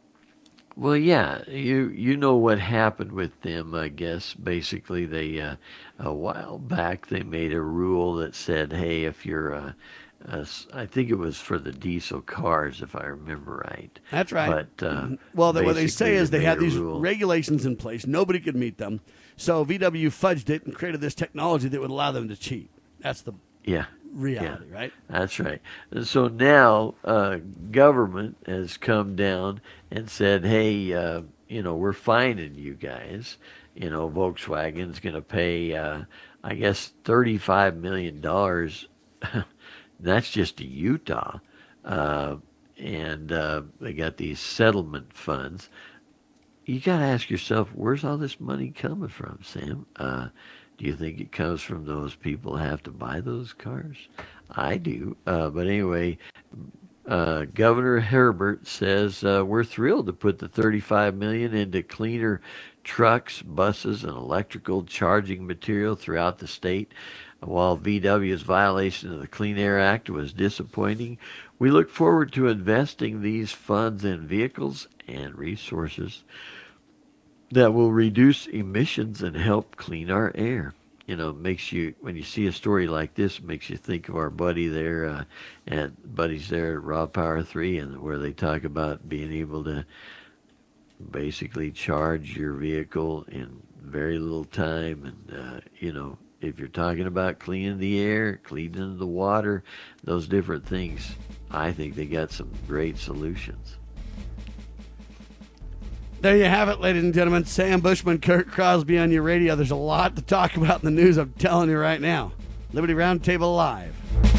C: Well, yeah, you you know what happened with them, I guess. Basically, they uh, a while back they made a rule that said, hey, if you're, uh, uh, I think it was for the diesel cars, if I remember right.
B: That's right.
C: But uh,
B: well, the, what they say is they
C: made
B: had
C: a
B: these
C: rule.
B: regulations in place. Nobody could meet them. So V W fudged it and created this technology that would allow them to cheat. That's the
C: Yeah.
B: reality,
C: yeah,
B: right?
C: That's right. And so now uh, government has come down and said, hey, uh, you know, we're fining you guys. You know, Volkswagen's going to pay, uh, I guess, thirty-five million dollars. That's just to Utah. Uh, and uh, they got these settlement funds. You got to ask yourself, where's all this money coming from, Sam? Uh, do you think it comes from those people who have to buy those cars? I do. Uh, but anyway, uh, Governor Herbert says uh, we're thrilled to put the thirty-five million dollars into cleaner trucks, buses, and electrical charging material throughout the state. While V W's violation of the Clean Air Act was disappointing, we look forward to investing these funds in vehicles and resources that will reduce emissions and help clean our air. You know, makes you, when you see a story like this, it makes you think of our buddy there, uh, and buddies there at Raw Power three, and where they talk about being able to basically charge your vehicle in very little time. And, uh, you know, if you're talking about cleaning the air, cleaning the water, those different things, I think they got some great solutions.
B: There you have it, ladies and gentlemen. Sam Bushman, Kurt Crosby on your radio. There's a lot to talk about in the news, I'm telling you right now. Liberty Roundtable Live.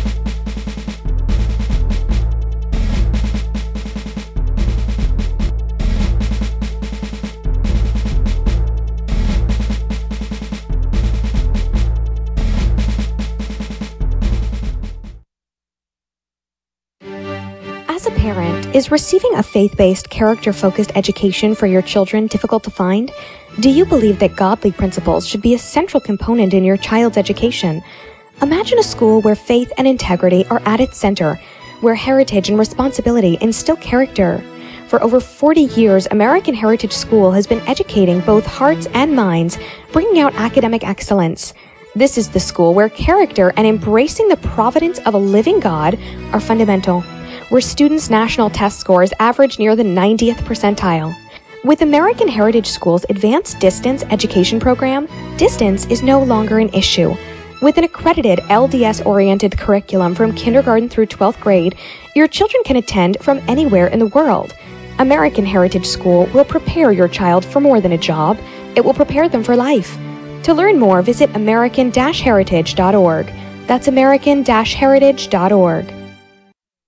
K: As a parent, is receiving a faith-based, character-focused education for your children difficult to find? Do you believe that godly principles should be a central component in your child's education? Imagine a school where faith and integrity are at its center, where heritage and responsibility instill character. For over forty years, American Heritage School has been educating both hearts and minds, bringing out academic excellence. This is the school where character and embracing the providence of a living God are fundamental, where students' national test scores average near the ninetieth percentile. With American Heritage School's Advanced Distance Education Program, distance is no longer an issue. With an accredited L D S-oriented curriculum from kindergarten through twelfth grade, your children can attend from anywhere in the world. American Heritage School will prepare your child for more than a job. It will prepare them for life. To learn more, visit american dash heritage dot org. That's american dash heritage dot org.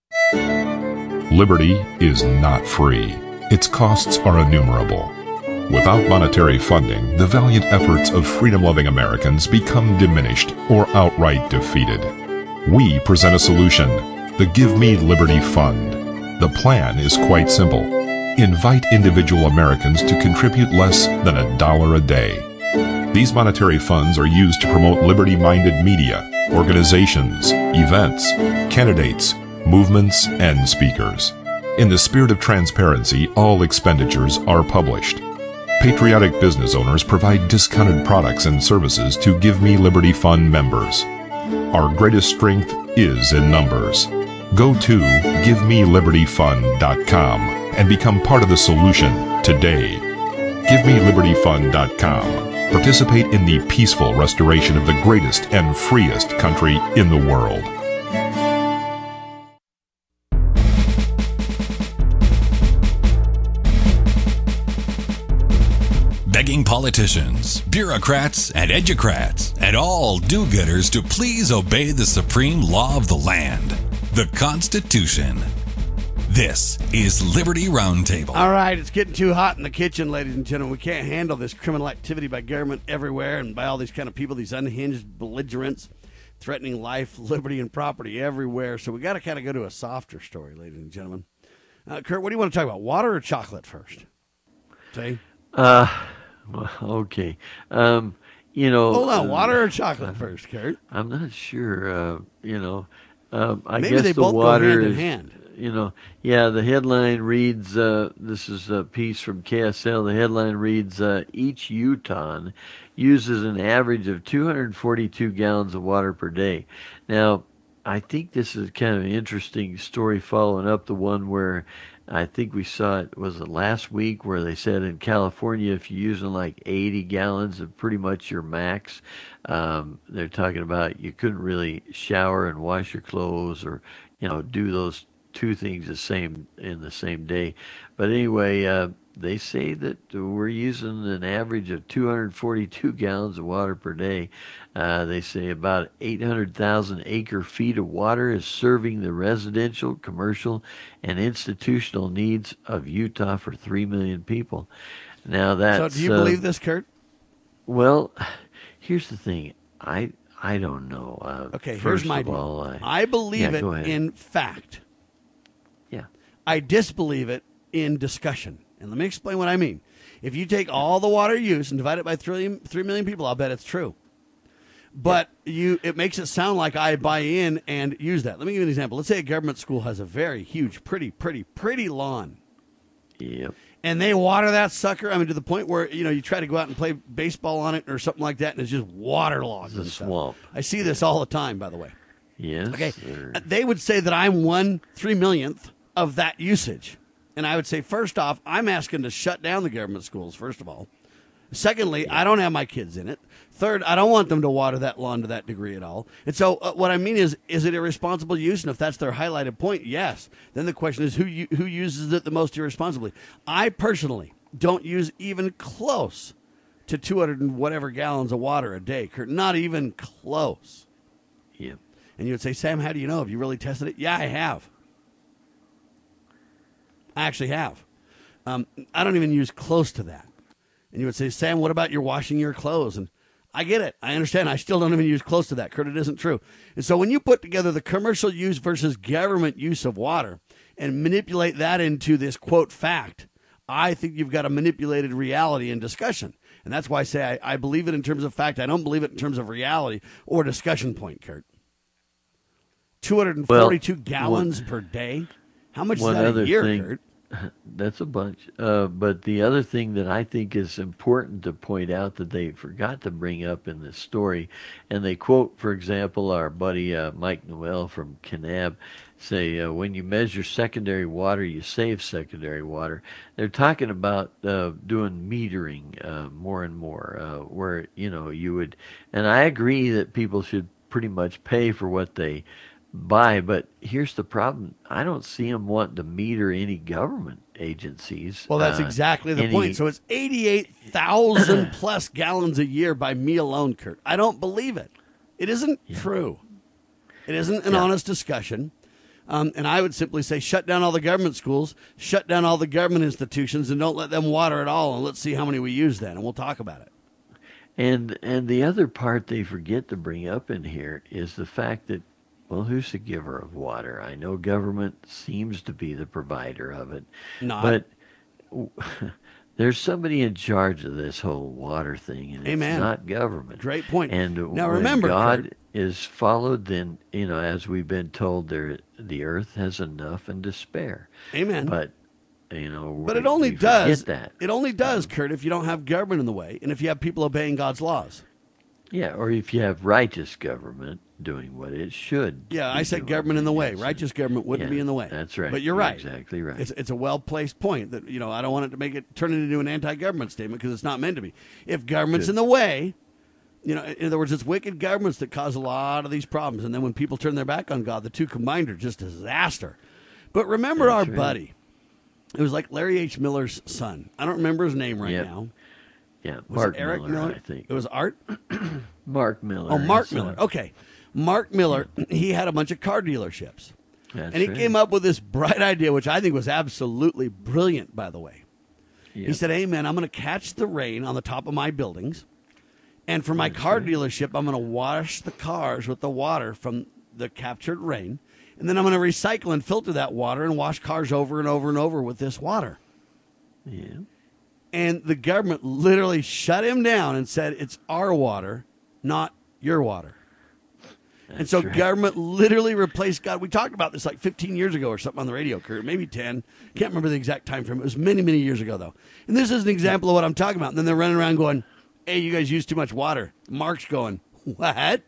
M: Liberty is not free. Its costs are innumerable. Without monetary funding, the valiant efforts of freedom-loving Americans become diminished or outright defeated. We present a solution, the Give Me Liberty Fund. The plan is quite simple. Invite individual Americans to contribute less than a dollar a day. These monetary funds are used to promote liberty-minded media, organizations, events, candidates, movements, and speakers. In the spirit of transparency, all expenditures are published. Patriotic business owners provide discounted products and services to Give Me Liberty Fund members. Our greatest strength is in numbers. Go to give me liberty fund dot com and become part of the solution today. give me liberty fund dot com. Participate in the peaceful restoration of the greatest and freest country in the world.
A: Begging politicians, bureaucrats, and educrats, and all do-gooders to please obey the supreme law of the land, the Constitution. This is Liberty Roundtable.
B: All right, it's getting too hot in the kitchen, ladies and gentlemen. We can't handle this criminal activity by government everywhere and by all these kind of people, these unhinged belligerents, threatening life, liberty, and property everywhere. So we got to kind of go to a softer story, ladies and gentlemen. Uh, Kurt, what do you want to talk about, water or chocolate first? See?
C: Uh, well, okay. Um, you know.
B: Hold on,
C: uh,
B: water or chocolate first, Kurt?
C: I'm not sure. Uh, you know, um, I
B: Maybe
C: guess
B: they
C: the
B: both
C: water
B: go hand in
C: is,
B: hand.
C: You know, yeah. The headline reads. Uh, this is a piece from K S L. The headline reads: uh, Each Utahn uses an average of two hundred forty-two gallons of water per day. Now, I think this is kind of an interesting story, following up the one where I think we saw it, was it last week, where they said in California, if you're using like eighty gallons of pretty much your max, um, they're talking about you couldn't really shower and wash your clothes or, you know, do those two things the same in the same day. But anyway, uh, they say that we're using an average of two hundred forty-two gallons of water per day. Uh, they say about eight hundred thousand acre feet of water is serving the residential, commercial, and institutional needs of Utah for three million people. Now that's.
B: So do you
C: uh,
B: believe this, Kurt?
C: Well, here's the thing. I I don't know. Uh,
B: Okay, here's
C: first
B: my
C: of
B: deal.
C: all, I,
B: I believe
C: yeah, go
B: it
C: ahead.
B: in fact.
C: Yeah.
B: I disbelieve it in discussion. And let me explain what I mean. If you take all the water used and divide it by three, three million people, I'll bet it's true. But you, it makes it sound like I buy in and use that. Let me give you an example. Let's say a government school has a very huge, pretty, pretty, pretty lawn.
C: Yep.
B: And they water that sucker, I mean, to the point where, you know, you try to go out and play baseball on it or something like that, and it's just waterlogged.
C: It's a
B: and stuff.
C: swamp.
B: I see this all the time, by the way.
C: Yes.
B: Okay.
C: sir.
B: They would say that I'm one three millionth of that usage. And I would say, first off, I'm asking to shut down the government schools, first of all. Secondly, I don't have my kids in it. Third, I don't want them to water that lawn to that degree at all. And so uh, what I mean is, is it irresponsible use? And if that's their highlighted point, yes. Then the question is, who u- who uses it the most irresponsibly? I personally don't use even close to two hundred and whatever gallons of water a day, Kurt. Not even close.
C: Yep.
B: And you would say, Sam, how do you know? Have you really tested it? Yeah, I have. I actually have. Um, I don't even use close to that. And you would say, Sam, what about your washing your clothes? And I get it. I understand. I still don't even use close to that, Kurt. It isn't true. And so when you put together the commercial use versus government use of water and manipulate that into this, quote, fact, I think you've got a manipulated reality in discussion. And that's why I say I, I believe it in terms of fact. I don't believe it in terms of reality or discussion point, Kurt. two hundred forty-two well, gallons
C: one,
B: per day? How much is
C: one
B: that
C: other
B: a year,
C: thing,
B: Kurt?
C: That's a bunch. Uh, but the other thing that I think is important to point out that they forgot to bring up in this story, and they quote, for example, our buddy uh, Mike Noel from Kanab, say, uh, when you measure secondary water, you save secondary water. They're talking about uh, doing metering uh, more and more, uh, where, you know, you would, and I agree that people should pretty much pay for what they buy, but here's the problem. I don't see them wanting to meter any government agencies.
B: Well, that's
C: uh,
B: exactly the
C: any,
B: point. So it's eighty-eight thousand plus gallons a year by me alone, Kurt. I don't believe it. It isn't
C: yeah.
B: true. It isn't an
C: yeah.
B: honest discussion. Um, and I would simply say shut down all the government schools, shut down all the government institutions, and don't let them water at all, and let's see how many we use then, and we'll talk about it.
C: And and the other part they forget to bring up in here is the fact that, well, who's the giver of water? I know government seems to be the provider of it,
B: Not.
C: but there's somebody in charge of this whole water thing, and
B: Amen.
C: It's not government.
B: Great point.
C: And
B: Now
C: when
B: remember,
C: God
B: Kurt,
C: is followed, then, you know, as we've been told, there the earth has enough and to spare.
B: Amen.
C: But, you know,
B: But
C: we,
B: it only
C: we forget
B: does
C: that.
B: It only does, Kurt, if you don't have government in the way and if you have people obeying God's laws.
C: Yeah, or if you have righteous government doing what it should.
B: Yeah,
C: be
B: I said
C: doing.
B: government in the way.
C: Yes.
B: Righteous government wouldn't
C: Yeah,
B: be in the way.
C: That's right.
B: But you're right.
C: Exactly right.
B: It's it's a well-placed point that, you know, I don't want it to make it turn it into an anti-government statement because it's not meant to be. If government's
C: Good.
B: in the way, you know, in other words, it's wicked governments that cause a lot of these problems. And then when people turn their back on God, the two combined are just a disaster. But remember
C: That's
B: our
C: right.
B: buddy. It was like Larry H. Miller's son. I don't remember his name right
C: Yep.
B: now.
C: Yeah,
B: Was
C: Mark
B: it Eric
C: Miller,
B: Miller?
C: I think.
B: It was Art?
C: Mark Miller.
B: Oh, Mark
C: his son.
B: Miller. Okay. Mark Miller, he had a bunch of car dealerships.
C: That's
B: and he
C: right.
B: came up with this bright idea, which I think was absolutely brilliant, by the way. He
C: Yep.
B: said, hey, man, I'm going to catch the rain on the top of my buildings. And for my car dealership, I'm going to wash the cars with the water from the captured rain. And then I'm going to recycle and filter that water and wash cars over and over and over with this water.
C: Yeah.
B: And the government literally shut him down and said, it's our water, not your water. and so
C: right.
B: government literally replaced God. We talked about this like fifteen years ago or something on the radio, Kurt, maybe ten. Can't remember the exact time frame. It was many, many years ago, though. And this is an example of what I'm talking about. And then they're running around going, hey, you guys use too much water. Mark's going, what?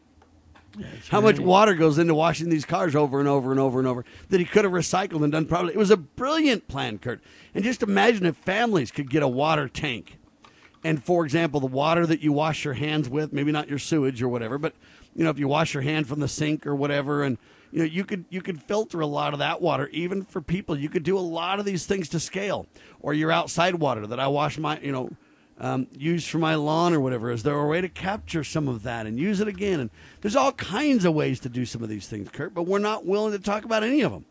C: That's
B: How much
C: right.
B: water goes into washing these cars over and over and over and over that he could have recycled and done probably. It was a brilliant plan, Kurt. And just imagine if families could get a water tank. And, for example, the water that you wash your hands with, maybe not your sewage or whatever, but, you know, if you wash your hand from the sink or whatever, and, you know, you could you could filter a lot of that water, even for people. You could do a lot of these things to scale. Or your outside water that I wash my, you know, Um, use for my lawn or whatever. Is there a way to capture some of that and use it again? And there's all kinds of ways to do some of these things, Kurt, but we're not willing to talk about any of them.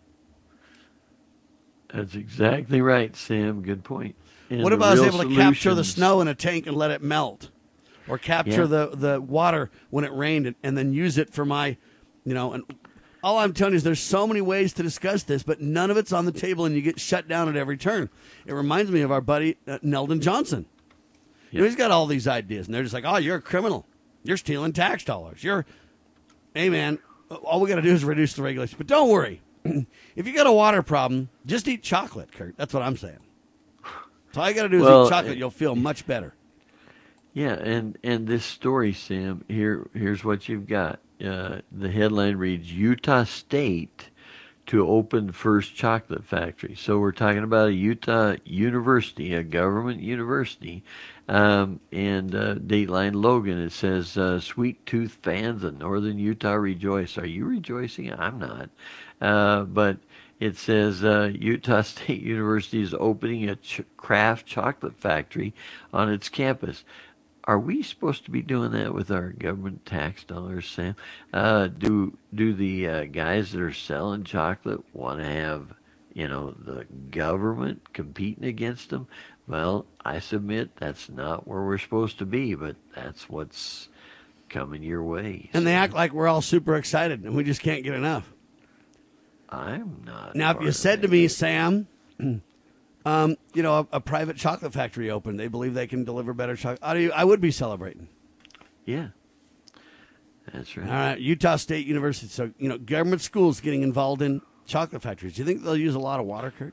C: That's exactly right, Sam. Good point. And
B: What if
C: the
B: I was
C: real
B: able to capture the
C: solutions-
B: snow in a tank and let it melt? Or capture
C: Yeah.
B: the, the water when it rained and, and then use it for my, you know, and all I'm telling you is there's so many ways to discuss this, but none of it's on the table and you get shut down at every turn. It reminds me of our buddy uh, Neldon Johnson. You know, he's got all these ideas, and they're just like, oh, you're a criminal. You're stealing tax dollars. You're, hey, man, all we got to do is reduce the regulations. But don't worry. If you got a water problem, just eat chocolate, Kurt. That's what I'm saying. So all you got to do is
C: Well,
B: eat chocolate. You'll feel much better.
C: Yeah, and, and this story, Sam, here here's what you've got. Uh, the headline reads, Utah State to open first chocolate factory. So we're talking about a Utah university, a government university. Um, and uh, Dateline Logan, it says, uh, Sweet Tooth fans of Northern Utah rejoice. Are you rejoicing? I'm not. Uh, but it says uh, Utah State University is opening a ch- craft chocolate factory on its campus. Are we supposed to be doing that with our government tax dollars, Sam? Uh, do do the uh, guys that are selling chocolate want to have, you know, the government competing against them? Well, I submit that's not where we're supposed to be, but that's what's coming your way.
B: And they act like we're all super excited, and we just can't get enough.
C: I'm not.
B: Now, if
C: part
B: you
C: of
B: said
C: that.
B: to me, Sam, um, you know, a, a private chocolate factory opened, they believe they can deliver better chocolate, I, I would be celebrating.
C: Yeah, that's right.
B: All right, Utah State University. So, you know, government schools getting involved in chocolate factories. Do you think they'll use a lot of water, Kurt?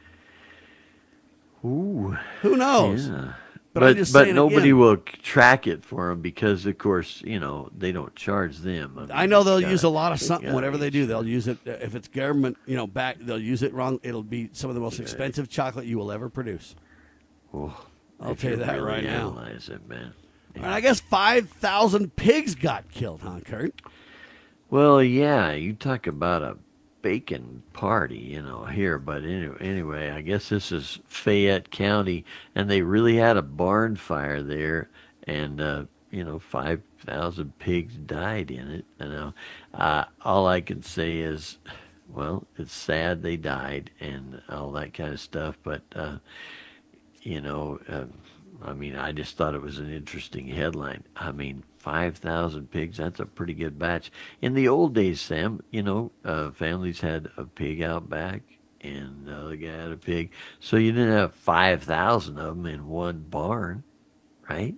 C: Ooh.
B: Who knows?
C: Yeah.
B: But,
C: But
B: I'm just
C: but
B: saying
C: nobody
B: again,
C: will track it for them because, of course, you know, they don't charge them. I, mean,
B: I know they'll
C: it's
B: use
C: gotta-
B: a lot of
C: they
B: something,
C: gotta
B: whatever they
C: use
B: do. They'll use it. uh, If it's government, you know, back, they'll use it wrong. It'll be some of the most expensive chocolate you will ever produce.
C: Oh,
B: I'll
C: if
B: tell you that
C: really
B: right now.
C: analyze it, man.
B: And I guess five thousand pigs got killed, huh, Kurt?
C: Well, yeah, you talk about a bacon party, you know, here. But anyway, anyway, I guess this is Fayette County, and they really had a barn fire there, and uh, you know, five thousand pigs died in it. You know, uh, all I can say is, well, it's sad they died and all that kind of stuff. But, uh, you know, uh, I mean, I just thought it was an interesting headline. I mean, five thousand pigs, that's a pretty good batch. In the old days, Sam, you know, uh, families had a pig out back and the other guy had a pig. So you didn't have five thousand of them in one barn, right?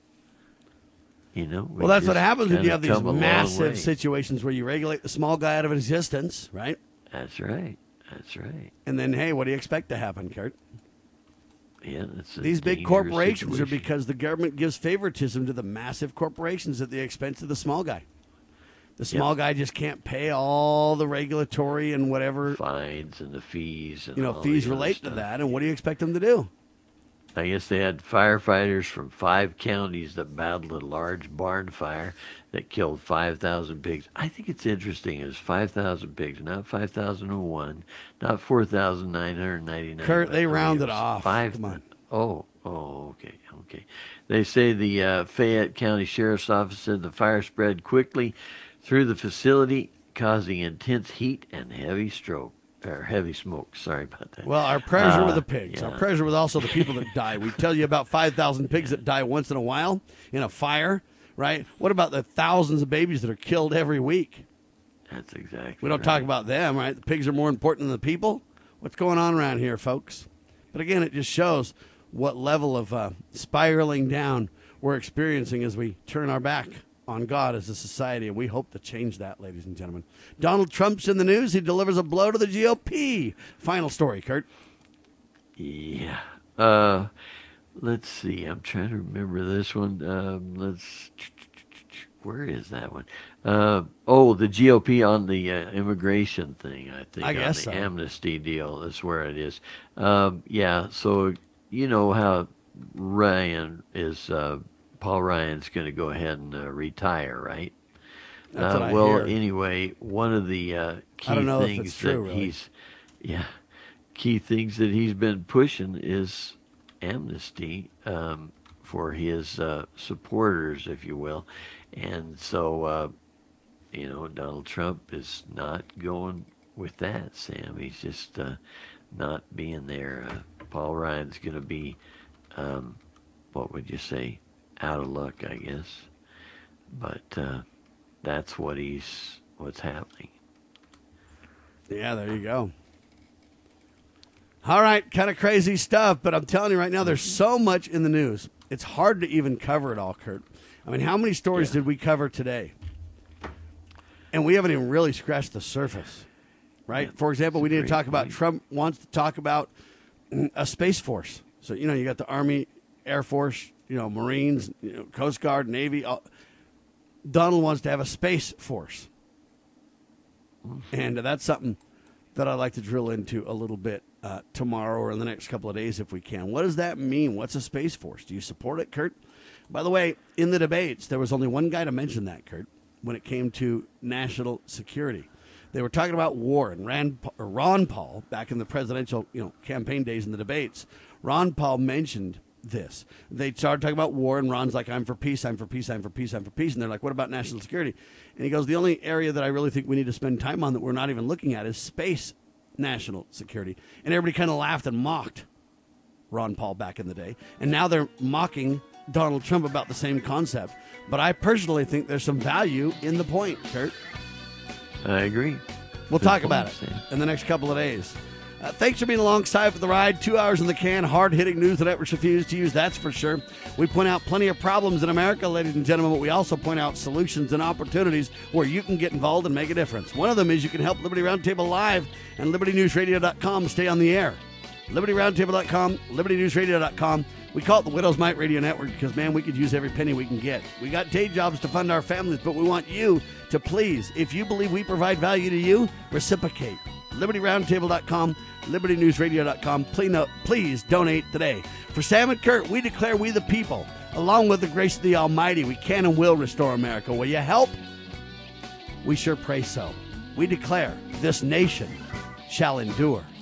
C: You know,
B: well, that's what happens when you have these
C: come a long way.
B: massive situations where you regulate the small guy out of existence, right?
C: That's right. That's right.
B: And then, hey, what do you expect to happen, Kurt?
C: Yeah, that's a
B: These big
C: dangerous
B: corporations
C: situation.
B: are because the government gives favoritism to the massive corporations at the expense of the small guy. The small
C: Yep.
B: guy just can't pay all the regulatory and whatever
C: fines and the fees and
B: you know
C: all
B: fees
C: the other
B: relate to
C: stuff.
B: that. And what do you expect them to do?
C: I guess they had firefighters from five counties that battled a large barn fire that killed five thousand pigs. I think it's interesting. It was five thousand pigs, not five thousand one, not four thousand nine hundred ninety-nine.
B: Kurt, they
C: but
B: rounded
C: it was
B: off.
C: Five,
B: Come on.
C: Oh, oh, okay, okay. They say the uh, Fayette County Sheriff's Office said the fire spread quickly through the facility, causing intense heat and heavy stroke. Or heavy smoke. Sorry about that.
B: Well, our prayers are
C: Uh,
B: with the pigs.
C: yeah.
B: Our prayers are with also the people that die. We tell you about five thousand pigs that die once in a while in a fire, right? What about the thousands of babies that are killed every week?
C: That's exactly
B: We don't
C: right.
B: talk about them, right? The pigs are more important than the people. What's going on around here, folks? But again, it just shows what level of uh, spiraling down we're experiencing as we turn our back on God as a society, and we hope to change that, ladies and gentlemen. Donald Trump's in the news. He delivers a blow to the G O P. Final story, Kurt.
C: Yeah. Uh, let's see. I'm trying to remember this one. Um, let's. Where is that one? Uh, oh, the G O P on the uh, immigration thing. I think
B: I
C: on
B: guess
C: the
B: so.
C: amnesty deal. That's where it is. Um, yeah. So you know how Ryan is. Uh, Paul Ryan's going to go ahead and uh, retire, right?
B: That's
C: uh,
B: what I
C: well,
B: hear.
C: anyway, one of the uh, key
B: I don't know if
C: things
B: it's true,
C: that
B: really.
C: he's, yeah, key things that he's been pushing is amnesty um, for his uh, supporters, if you will, and so uh, you know Donald Trump is not going with that. Sam, he's just uh, not being there. Uh, Paul Ryan's going to be, um, what would you say, out of luck, I guess, but. Uh, That's what he's, what's happening.
B: Yeah, there you go. All right, kind of crazy stuff, but I'm telling you right now, there's so much in the news. It's hard to even cover it all, Kurt. I mean, how many stories
C: Yeah.
B: did we cover today? And we haven't even really scratched the surface, right?
C: Yeah,
B: For example,
C: that's
B: we
C: a
B: need to
C: great
B: talk about
C: point.
B: Trump wants to talk about mm, a space force. So, you know, you got the Army, Air Force, you know, Marines, you know, Coast Guard, Navy. All, Donald wants to have a space force. And uh, that's something that I'd like to drill into a little bit uh, tomorrow or in the next couple of days if we can. What does that mean? What's a space force? Do you support it, Kurt? By the way, in the debates, there was only one guy to mention that, Kurt, when it came to national security. They were talking about war, and Rand, or Ron Paul, back in the presidential you know, campaign days in the debates, Ron Paul mentioned this. They started talking about war, and Ron's like, I'm for peace, I'm for peace, I'm for peace, I'm for peace. And they're like, what about national security? And he goes, the only area that I really think we need to spend time on that we're not even looking at is space national security. And everybody kind of laughed and mocked Ron Paul back in the day. And now they're mocking Donald Trump about the same concept. But I personally think there's some value in the point, Kurt.
C: I agree.
B: We'll
C: Good
B: talk
C: point,
B: about it
C: Sam.
B: in the next couple of days. Uh, thanks for being alongside for the ride. Two hours in the can, hard-hitting news the networks refuse to use, that's for sure. We point out plenty of problems in America, ladies and gentlemen, but we also point out solutions and opportunities where you can get involved and make a difference. One of them is you can help Liberty Roundtable Live and Liberty News Radio dot com stay on the air. Liberty Roundtable dot com, Liberty News Radio dot com. We call it the Widow's Mite Radio Network because, man, we could use every penny we can get. We got day jobs to fund our families, but we want you to please, if you believe we provide value to you, reciprocate. Liberty Roundtable dot com, Liberty News Radio dot com. Please, no, please donate today. For Sam and Kurt, we declare we the people, along with the grace of the Almighty, we can and will restore America. Will you help? We sure pray so. We declare this nation shall endure.